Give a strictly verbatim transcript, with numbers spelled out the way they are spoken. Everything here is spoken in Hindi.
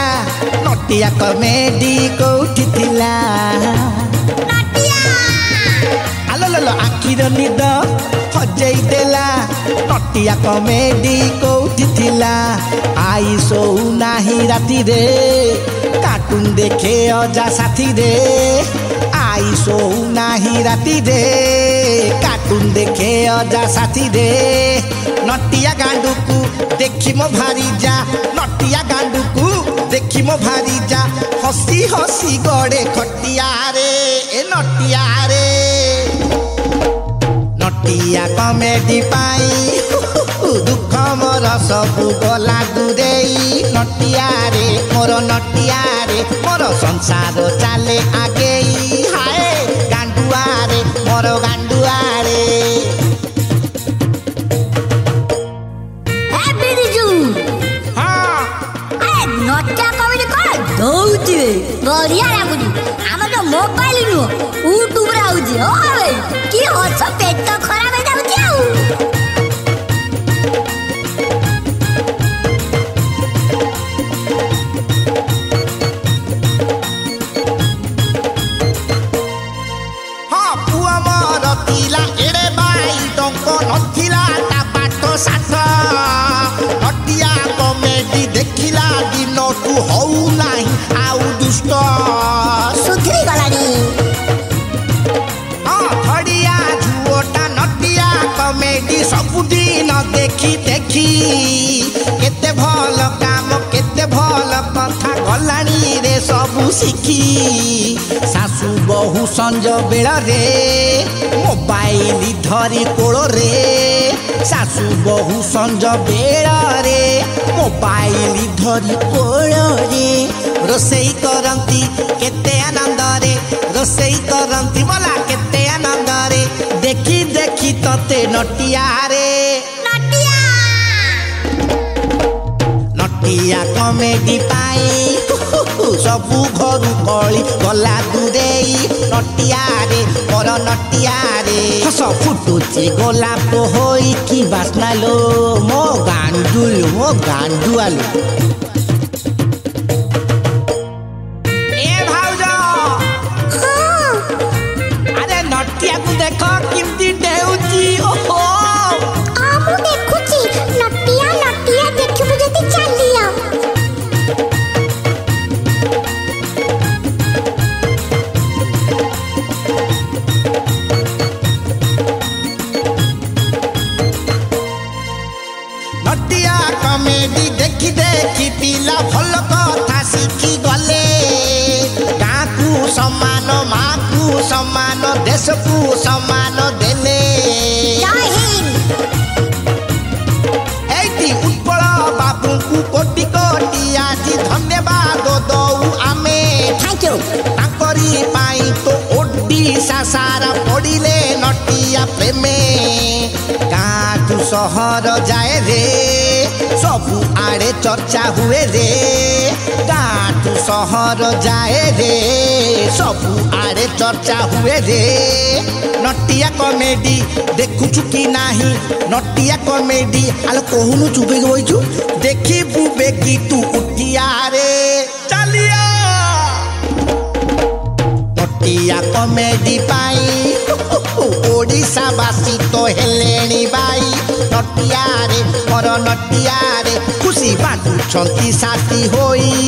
नटिया कमेडी कोठी थिला आलो लो आखिर निद हजई देला नटिया कमेडी कोठी थिला आई सोऊ नाही राती रे कार्टून देखे अजा साथी रे आई सोऊ नाही राती रे कार्टून देखे अजा साथी रे नटिया गांडू को देखी मो भारी जा नटिया गांडू को देखी मो भारी जा हसी हसी गड़े खटिया रे ए नटिया रे नटिया कमेडी पाई दुख मोर सबू गला दूरेई नटिया रे मोर नटिया रे मोर संसार चाले आगेई हाय गांडुआ रे मोर गांडुआ रे ए बिरजू हां ए नटिया कमेडी कर दौती बढ़िया लागुनी हम तो मोबाइल नु यूट्यूब रे आउजी ओ भाई की हस पेट खराब हो जाउची आउ नटिया कमेडी देखिला दिन तू हौ नाही आउ दुष्ट सुधरी गलानी हाँ थड़िया झुओटा नटिया कमेडी सबुदिन देखी देखी केते भल काम केते भल कथा गलानी रे सबु शिखी सासु बहु संज बेल रे मोबाइल धरी कोड़ रे सासु बहु संज बेल रे मोबाइल धरी कोड़ रे रोसई करंती केते आनंद रे रोसई करंती मला केते आनंद रे देखी देखी तते नटिया रे नटिया कमेडी पाई सबू घरू कली गला दूरेई नटिया रे मोर नटिया रे हस फुटुची गोलाप होई की बास्ना लो मो गांडुल मो गांडुआलो ए भाउजो हां अरे नटिया को देखो किमती डेउची ओहो आमु देखुची नटिया नटिया देखिबु जदी चलिया नटिया कमेडी देखी देखी पिला भल कथा शिखी गले गाँ को सम्मान माँ को सम्मान देश को सम्मान देले जय हिंद एटी उत्पल बाबू को कोटि कोटि आज धन्यवाद दऊ आमे थैंक यू तांकरी पाई तो ओडिशा सारा पड़िले नटिया प्रेमे गाँ को सहर जाए रे सबू आड़े चर्चा हुए रे गाँ को सहर जाए रे सबू आड़े चर्चा हुए रे नटिया कमेडी देखुचु कि नाही नटिया कमेडी आलो कहूनु चुपे गइछु देखी बुबे की तू उठिया रे चलिया नटिया कमेडी पाई ओडिशा बासी तो हेलेनी बाई नटिया रे मोर नटिया रे खुशी बाटुछंती साथी होई